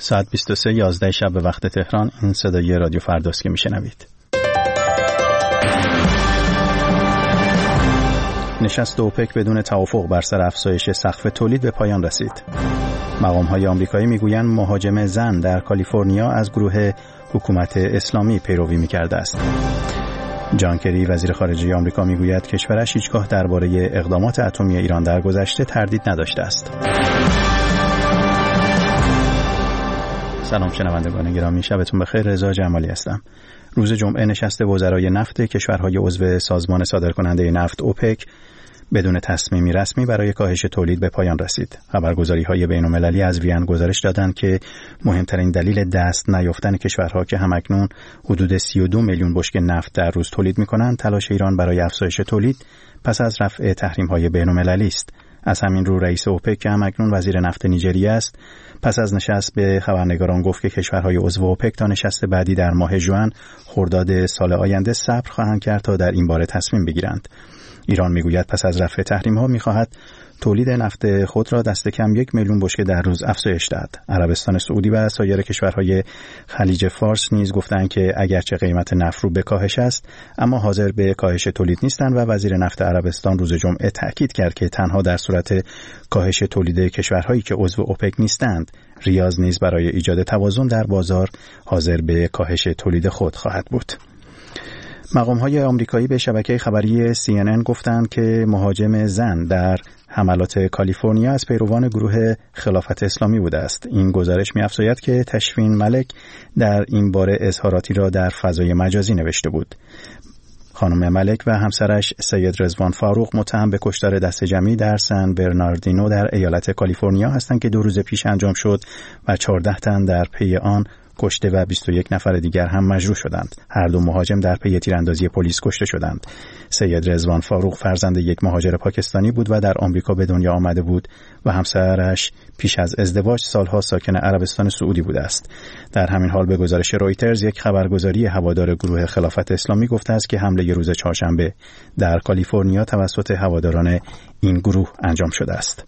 ساعت 23:11 شب به وقت تهران. این صدای رادیو فرداست که میشنوید. نشست اوپک بدون توافق بر سر افزایش سقف تولید به پایان رسید. مقام‌های آمریکایی میگویند مهاجم زن در کالیفرنیا از گروه حکومت اسلامی پیروی می‌کرده است. جان کری وزیر خارجه آمریکا میگوید کشورش هیچگاه درباره اقدامات اتمی ایران در گذشته تردید نداشته است. سلام شنوندگان گرامی، شبتون بخیر. رضا جمالی هستم. روز جمعه نشست وزرای نفت کشورهای عضو سازمان صادرکننده نفت اوپک بدون تصمیمی رسمی برای کاهش تولید به پایان رسید. خبرگزاری‌های بین‌المللی از وین گزارش دادند که مهمترین دلیل دست نیافتن کشورها که همکنون حدود 32 میلیون بشکه نفت در روز تولید می‌کنند، تلاش ایران برای افزایش تولید پس از رفع تحریم‌های بین‌المللی است. از همین رو رئیس اوپک که همکنون وزیر نفت نیجریه است، پس از نشست به خبرنگاران گفت که کشورهای عضو اوپک تا نشست بعدی در ماه ژوئن خرداد سال آینده صبر خواهند کرد تا در این باره تصمیم بگیرند. ایران میگوید پس از رفع تحریم‌ها می‌خواهد تولید نفت خود را دست کم 1 میلیون بشکه در روز افزایش دهد. عربستان سعودی و سایر کشورهای خلیج فارس نیز گفتند که اگرچه قیمت نفت رو به کاهش است، اما حاضر به کاهش تولید نیستند و وزیر نفت عربستان روز جمعه تأکید کرد که تنها در صورت کاهش تولید کشورهایی که عضو اوپک نیستند، ریاض نیز برای ایجاد توازن در بازار حاضر به کاهش تولید خود خواهد بود. مقام‌های آمریکایی به شبکه خبری CNN گفتند که مهاجم زن در حملات کالیفرنیا از پیروان گروه خلافت اسلامی بوده است. این گزارش می‌افزاید که تشفین ملک در این باره اظهاراتی را در فضای مجازی نوشته بود. خانم ملک و همسرش سید رضوان فاروق متهم به کشتار دست جمعی در سن برناردینو در ایالت کالیفرنیا هستند که 2 روز پیش انجام شد و 14 تن در پی آن کشته و 21 نفر دیگر هم مجروح شدند. هر دو مهاجم در پی تیراندازی پلیس کشته شدند. سید رضوان فاروق فرزند یک مهاجر پاکستانی بود و در آمریکا به دنیا آمده بود و همسرش پیش از ازدواج سالها ساکن عربستان سعودی بوده است. در همین حال به گزارش رویترز، یک خبرگزاری هوادار گروه خلافت اسلامی گفته است که حمله روز چهارشنبه در کالیفرنیا توسط هواداران این گروه انجام شده است.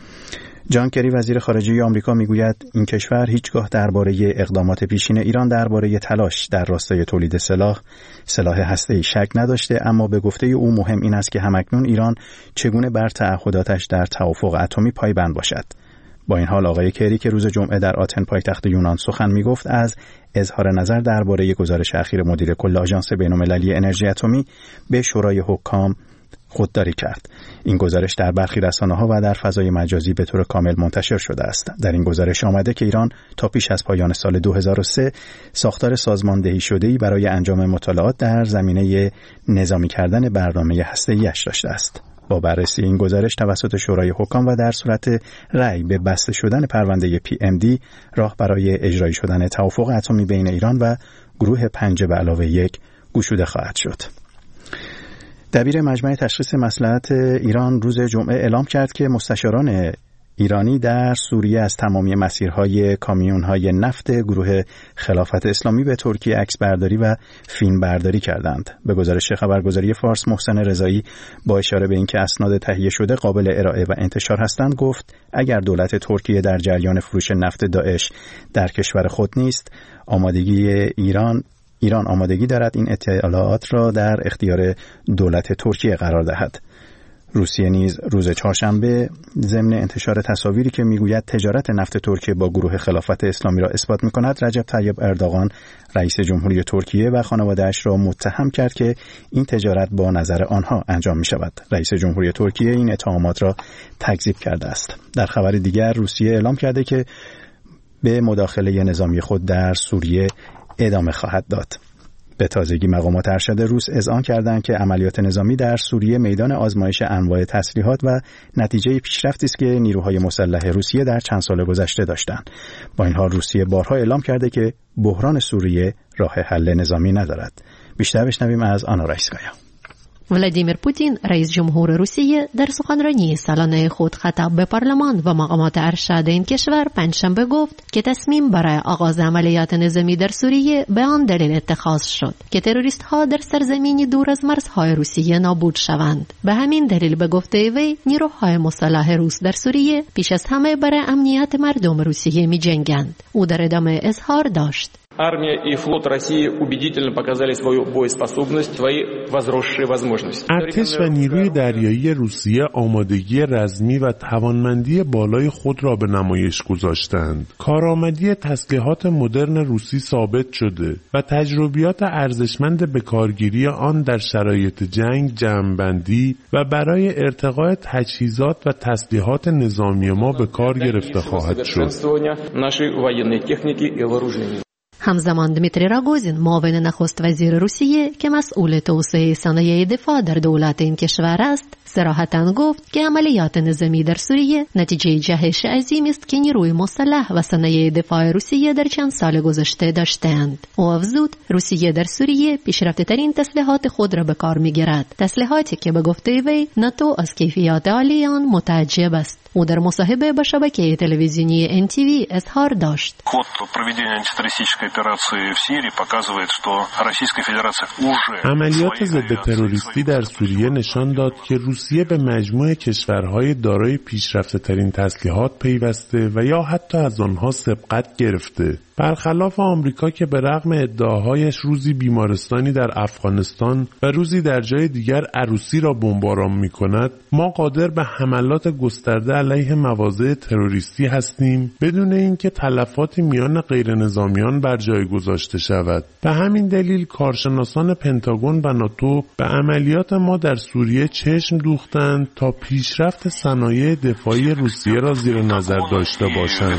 جان کری وزیر خارجه آمریکا میگوید این کشور هیچگاه درباره اقدامات پیشین ایران درباره تلاش در راستای تولید سلاح هسته‌ای شک نداشته، اما به گفته او مهم این است که همکنون ایران چگونه بر تعهداتش در توافق اتمی پایبند باشد. با این حال آقای کری که روز جمعه در آتن پایتخت یونان سخن میگفت، از اظهار نظر درباره گزارش اخیر مدیر کل آژانس بین‌المللی انرژی اتمی به شورای حکام خودداری کرد. این گزارش در برخی رسانه‌ها و در فضای مجازی به طور کامل منتشر شده است. در این گزارش آمده که ایران تا پیش از پایان سال 2003 ساختار سازماندهی شده‌ای برای انجام مطالعات در زمینه نظامی کردن برنامه هسته‌ای‌اش داشته است. با بررسی این گزارش توسط شورای حکام و در صورت رأی به بسته شدن پرونده PMD، راه برای اجرایی شدن توافق اتمی بین ایران و گروه 5+1 گشوده خواهد شد. دبیر مجمع تشخیص مصلحت ایران روز جمعه اعلام کرد که مستشاران ایرانی در سوریه از تمامی مسیرهای کامیون‌های نفت گروه خلافت اسلامی به ترکیه عکس برداری و فیلم برداری کردند. به گزارش خبرگزاری فارس، محسن رضایی با اشاره به اینکه اسناد تهیه شده قابل ارائه و انتشار هستند گفت اگر دولت ترکیه در جریان فروش نفت داعش در کشور خود نیست، ایران آمادگی دارد این اطلاعات را در اختیار دولت ترکیه قرار دهد. روسیه نیز روز چهارشنبه ضمن انتشار تصاویری که میگوید تجارت نفت ترکیه با گروه خلافت اسلامی را اثبات می‌کند، رجب طیب اردوغان رئیس جمهوری ترکیه و خانواده‌اش را متهم کرد که این تجارت با نظر آنها انجام می‌شود. رئیس جمهوری ترکیه این اتهامات را تکذیب کرده است. در خبر دیگر، روسیه اعلام کرده که به مداخله نظامی خود در سوریه ادامه خواهد داد. به تازگی مقامات ارشد روس اذعان کردند که عملیات نظامی در سوریه میدان آزمایش انواع تسلیحات و نتیجه پیشرفتی است که نیروهای مسلح روسیه در چند سال گذشته داشتند. با این حال روسیه بارها اعلام کرده که بحران سوریه راه حل نظامی ندارد. بیشتر بشنویم از آنا رایسکایا. ولادیمیر پوتین رئیس جمهور روسیه در سخنرانی سالانه خود خطاب به پارلمان و مقامات ارشد این کشور پنجشنبه گفت که تصمیم برای آغاز عملیات نظامی در سوریه به آن دلیل اتخاذ شد که تروریست ها در سرزمینی دور از مرزهای روسیه نابود شوند. به همین دلیل به گفته وی نیروهای مسلح روس در سوریه پیش از همه برای امنیت مردم روسیه می جنگند. او در ادامه اظهار داشت: Армия и флот России убедительно показали свою боеспособность, свои возросшие возможности. ارتش و نیروی دریایی روسیه آمادگی رزمی و توانمندی بالای خود را به نمایش گذاشتند. کارآمدی تسلیحات مدرن روسی ثابت شده و تجربیات ارزشمند به کارگیری آن در شرایط جنگ جمع‌بندی و برای ارتقاء تجهیزات و تسلیحات نظامی ما به کار گرفته خواهد شد. همزمان دمیتری راگوزین معاون نخست وزیر روسیه که مسئول توسعه صنایع دفاع در دولت این کشور است صراحتاً گفت که عملیات نظامی در سوریه نتیجه جهش عظیمی است که نیروی مسلح و صنایع دفاع روسیه در چند سال گذشته داشتند. او افزود روسیه در سوریه پیشرفته‌ترین تسلیحات خود را به کار می‌گیرد، تسلیحاتی که به گفته وی ناتو از کیفیات عالی آن متعجب است. او در مصاحبه با شبکه تلویزیونی NTV اظهار داشت: عملیات ضد تروریستی در سوریه نشان داد که روسیه به مجموعه کشورهای دارای پیشرفته‌ترین تسلیحات پیوسته و یا حتی از آنها سبقت گرفته. برخلاف آمریکا که به رغم ادعاهایش روزی بیمارستانی در افغانستان و روزی در جای دیگر عروسی را بمباران می‌کند، ما قادر به حملات گسترده علیه مواضع تروریستی هستیم بدون اینکه تلفاتی میان غیر نظامیان بر جای گذاشته شود. به همین دلیل کارشناسان پنتاگون و ناتو به عملیات ما در سوریه چشم دوختند تا پیشرفت صنایع دفاعی روسیه را زیر نظر داشته باشند.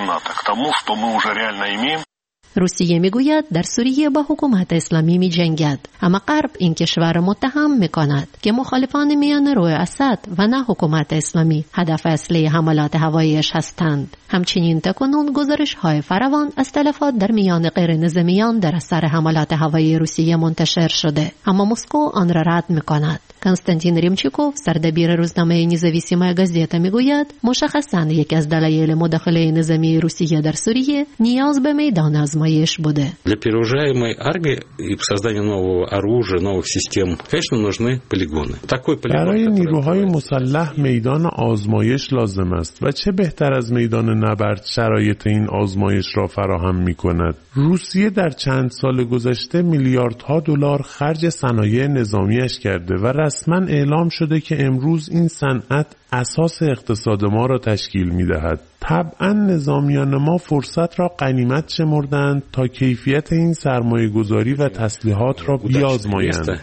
روسیه میگوید در سوریه با حکومت اسلامی می جنگد، اما غرب این کشور را متهم میکند که مخالفان میان روی اسد و نه حکومت اسلامی هدف اصلی حملات هواییش هستند. همچنین تکنون گزارش های فراوان از تلفات در میان غیر نظامیان در اثر حملات هوایی روسیه منتشر شده، اما مسکو آن را رد میکند. کنستانتین ریمچیکوف سردبیر روزنامه نزاویسیمای گازета میگوید مشخصاً یکی از دلایل مداخله نظامی روسیه در سوریه نیاز به میدان آزمایش بوده. Для перевооружаемой армии и создания нового оружия, новых систем, конечно, нужны полигоны. Такой полигон. برای نیروهای مسلح میدان آزمایش لازم است و چه بهتر از میدان نبرد شرایط این آزمایش را فراهم می‌کند. روسیه در چند سال گذشته میلیاردها دلار خرج صنایع نظامیش کرده و رسما اعلام شده که امروز این صنعت اساس اقتصاد ما را تشکیل می‌دهد. طبعا نظامیان ما فرصت را غنیمت شمردند تا کیفیت این سرمایه‌گذاری و تسلیحات را بیازمایند.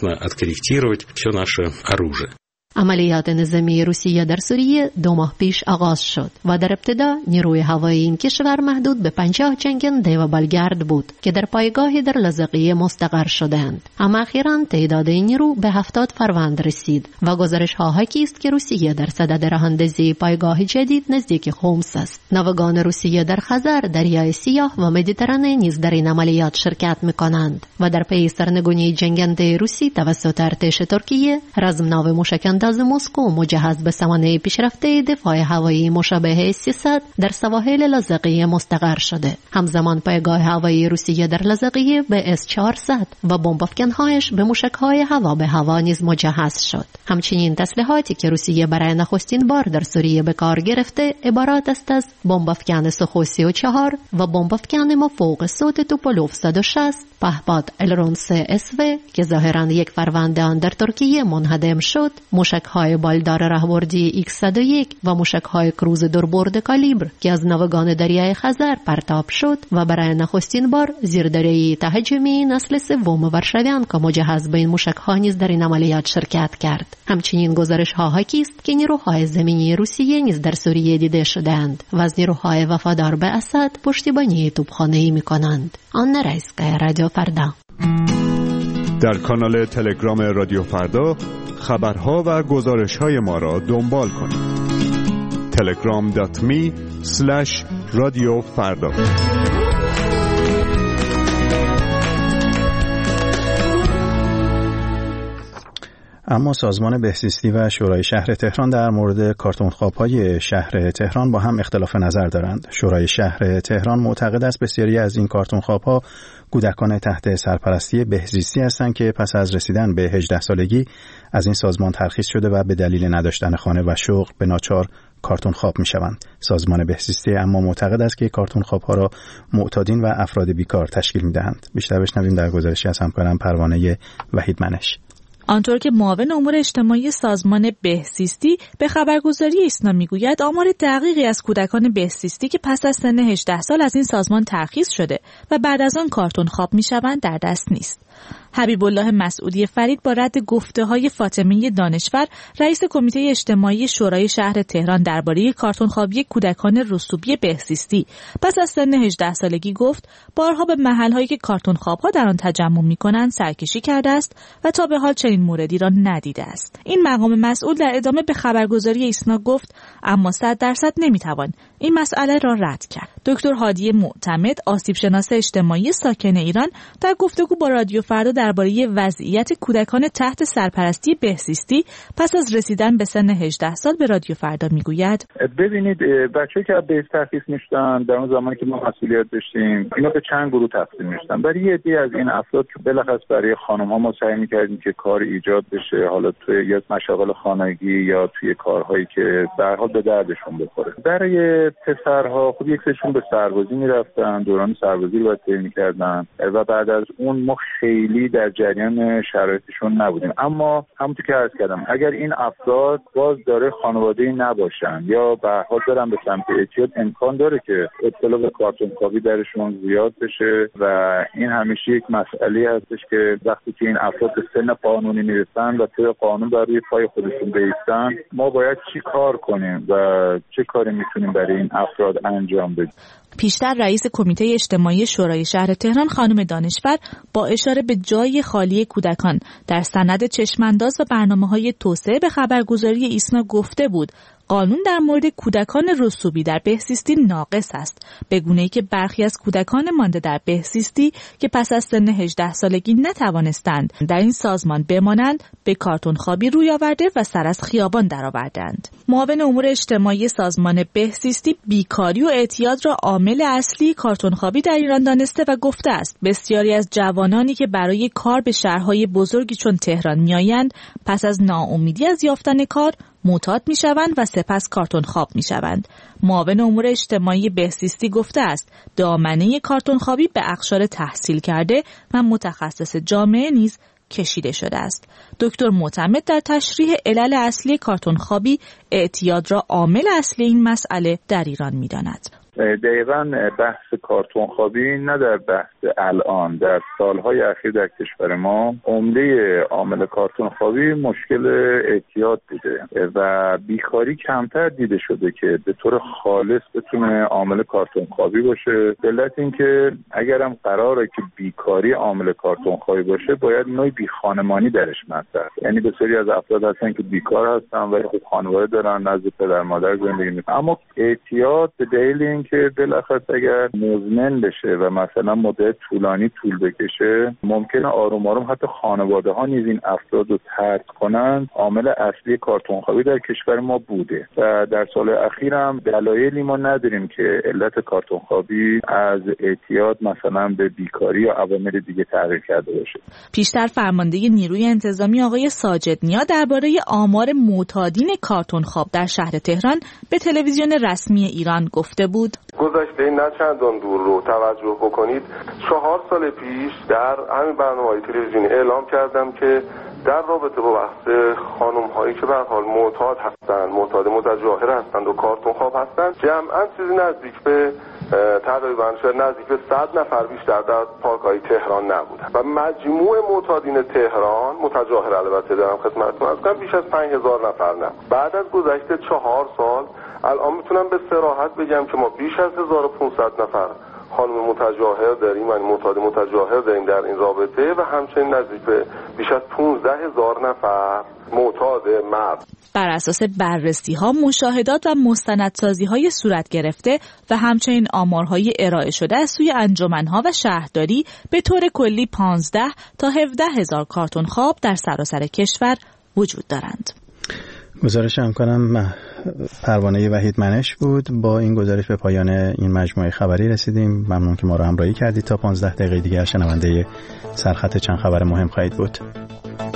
عملیات نظامی روسیه در سوریه 2 ماه پیش آغاز شد و در ابتدا نیروی هوایی این کشور محدود به 50 جنگنده و بالگرد بود که در پایگاهی در لاذقیه مستقر شدند، اما اخیراً تعداد این نیرو به 70 فروند رسید و گزارش ها حاکی است که روسیه در صدد راه‌اندازی پایگاه جدید نزدیک خمس است. ناوگان روسیه در خزر، دریای سیاه و مدیترانه نیز در این عملیات شرکت می‌کنند و در پی سرنگونی جنگنده روسی توسط ارتش ترکیه رزمناو موشک‌انداز مسکو مجهز به سامانه پیشرفته دفاع هوایی مشابه S-300 در سواحل لاذقیه مستقر شده. همزمان پایگاه هوایی روسیه در لاذقیه به S-400 و بمب افکن‌هایش به موشک‌های هوا به هوا نیز مجهز شد. همچنین تسلیحاتی که روسیه برای نخستین بار در سوریه به کار گرفته عبارت است از بمب افکن سخو 34 و بمب افکن مفوق صوت توپولوف 160 پهپاد الرون 3 SV که ظاهراً یک فروند آن در ترکیه منهدم شد، موشک‌های بالدار راهبردی X-101 و موشک‌های کروز دوربرد کالیبر که از ناوگان دریای خزر پرتاب شد و برای نخستین بار زیردریایی تهاجمی نسل سوم ورشاویان که مجهز به این موشک‌ها نیز در این عملیات شرکت کرد. همچنین گزارش‌ها حاکی است که نیروهای زمینی روسیه نیز در سوریه دیده شدند و از نیروهای وفادار به اسد پشتیبانی توپخانه‌ای می‌کنند. آن رایسکای رادیو فردا. در کانال تلگرام رادیو فردا خبرها و گزارش‌های ما را دنبال کنید. telegram.me/radiofarda اما سازمان بهزیستی و شورای شهر تهران در مورد کارتون خواب‌های شهر تهران با هم اختلاف نظر دارند. شورای شهر تهران معتقد است بسیاری از این کارتون خواب‌ها کودکان تحت سرپرستی بهزیستی هستند که پس از رسیدن به 18 سالگی از این سازمان ترخیص شده و به دلیل نداشتن خانه و شغل به ناچار کارتون خواب می‌شوند. سازمان بهزیستی اما معتقد است که کارتون خواب‌ها را معتادین و افراد بیکار تشکیل می‌دهند. بیشتر بشنویم در گزارشی از همکارم پروانه وحید منش. آنطور که معاون امور اجتماعی سازمان بهزیستی به خبرگزاری ایسنا میگوید آمار دقیقی از کودکان بهزیستی که پس از سن 18 سال از این سازمان ترخیص شده و بعد از آن کارتون خواب میشوند در دست نیست. حبیب الله مسعودی فرید با رد گفته‌های فاطمه دانشور رئیس کمیته اجتماعی شورای شهر تهران درباره کارتون خوابی کودکان رسوبی بهزیستی پس از سن 18 سالگی گفت بارها به محل‌هایی که کارتون خواب‌ها در آن تجمع می‌کنند سرکشی کرده است و تا به حال چنین موردی را ندیده است. این مقام مسئول در ادامه به خبرگزاری ایسنا گفت اما 100% نمی‌توان این مسئله را رد کرد. دکتر هادی معتمد آسیب‌شناس اجتماعی ساکن ایران در گفتگو با رادیو فردا درباره وضعیت کودکان تحت سرپرستی بهزیستی پس از رسیدن به سن 18 سال به رادیو فردا میگوید ببینید بچه‌ای که بهز ترخیص میشدن در اون زمانی که ما مسئولیت داشتیم اینا به چند گروه تقسیم میشدن. برای یه عده از این افراد که بالاخص برای خانم‌ها ما سعی می‌کردیم که کار ایجاد بشه، حالا توی یا مشاغل خانگی یا توی کارهایی که به هر حال به دردشون بخوره. برای پسرها خب یک سرشون به سربازی میرفتن، دوران سربازی رو طی می‌کردن و بعد از اون ما خیلی در جریان شرایطشون نبودیم. اما همونطور که عرض کردم اگر این افراد باز داره خانواده‌ای نباشن یا به هر حال برن به سمت اعتیاد، امکان داره که ابتلا به کارتون خوابی درشون زیاد بشه و این همیشه یک مسئله هستش که وقتی که این افراد به سن قانونی میرسن و طبق قانون بر روی پای خودشون بایستن ما باید چی کار کنیم و چه کاری میتونیم برای این افراد انجام بدیم. پیشتر رئیس کمیته اجتماعی شورای شهر تهران خانم دانشور با اشاره به جای خالی کودکان در سند چشمانداز و برنامه‌های توسعه به خبرگزاری ایسنا گفته بود قانون در مورد کودکان رسوبی در بهزیستی ناقص است، به گونه‌ای که برخی از کودکان مانده در بهزیستی که پس از سن 18 سالگی نتوانستند در این سازمان بمانند به کارتون خوابی روی آورده و سر از خیابان درآوردند. معاون امور اجتماعی سازمان بهزیستی بیکاری و اعتیاد را عامل اصلی کارتون خوابی در ایران دانسته و گفته است بسیاری از جوانانی که برای کار به شهرهای بزرگی چون تهران میآیند پس از ناامیدی از یافتن کار معتاد میشوند و سپس کارتون خواب میشوند. معاون امور اجتماعی بهزیستی گفته است دامنه کارتون خوابی به اقشار تحصیل کرده و متخصص جامعه نیز کشیده شده است. دکتر معتمد در تشریح علل اصلی کارتون خوابی اعتیاد را عامل اصلی این مسئله در ایران می‌داند. دقیقاً بحث کارتون خوابی نه در بحث الان، در سالهای اخیر در کشور ما عمده عامل کارتون خوابی مشکل اعتیاد بوده و بیکاری کمتر دیده شده که به طور خالص بتونه عامل کارتون خوابی باشه. علت این که اگرم قراره که بیکاری عامل کارتون خوابی باشه باید نوع بیخانمانی درش مطرح، یعنی بسیاری از افراد هستن که بیکار هستن ولی خب خانواده دارن، نزد پدر مادر زندگی میکنن، اما اعتیاد به دلیل که بالاخره اگر مزمن بشه و مثلا مدت طولانی طول بکشه ممکنه آروم آروم حتی خانواده ها نیز این افراد رو طرد کنن. عامل اصلی کارتون خوابی در کشور ما بوده و در سال اخیر هم دلایلی ما نداریم که علت کارتون خوابی از اعتیاد مثلا به بیکاری یا عوامل دیگه تغییر کرده باشه. پیشتر فرمانده نیروی انتظامی آقای ساجد نیا درباره آمار معتادین کارتون خواب در شهر تهران به تلویزیون رسمی ایران گفته بود گذشته نه چندان دور رو توجه بکنید 4 سال پیش در همین برنامه‌های تلویزیونی اعلام کردم که در رابطه با بحث خانم‌هایی که به هر حال معتاد هستند، معتاد متجاهر هستند و کارتون خواب هستند، جمعاً چیزی نزدیک به تقریباً نزدیک به 100 نفر بیشتر در پارک‌های تهران نبودند و مجموع معتادین تهران متجاهر البته دارم خدمتتون عرض کنم بیش از 5000 نفر نه. بعد از گذشت 4 سال الان میتونم به صراحت بگم که ما بیش از 1500 نفر خانم متجاهر داریم، یعنی معتاد متجاهر داریم در این رابطه و همچنین نزدیک به بیش از 15000 نفر معتاد مرد. بر اساس بررسی‌ها، مشاهدات و مستندسازی‌های صورت گرفته و همچنین آمارهای ارائه شده از سوی انجمن‌ها و شهرداری به طور کلی 15 تا 17 هزار کارتون خواب در سراسر کشور وجود دارند. گزارش همکارم پروانه وحید منش بود. با این گزارش به پایان این مجموعه خبری رسیدیم. ممنون که ما را همراهی کردید. تا 15 دقیقه دیگر شنونده سرخط چند خبر مهم خواهید بود.